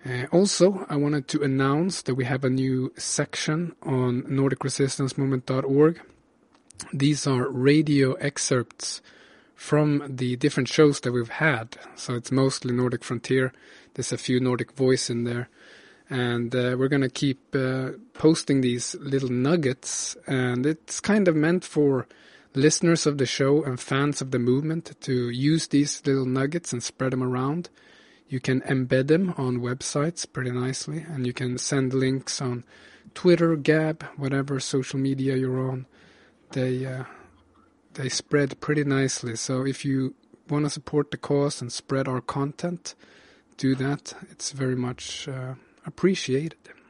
Also, I wanted to announce that we have a new section on NordicResistanceMovement.org. These are radio excerpts from the different shows that we've had. So it's mostly Nordic Frontier. There's a few Nordic Voice in there. And we're going to keep posting these little nuggets. And it's kind of meant for listeners of the show and fans of the movement to use these little nuggets and spread them around. You can embed them on websites pretty nicely, and you can send links on Twitter, Gab, whatever social media you're on. They spread pretty nicely. So if you want to support the cause and spread our content, do that. It's very much appreciated.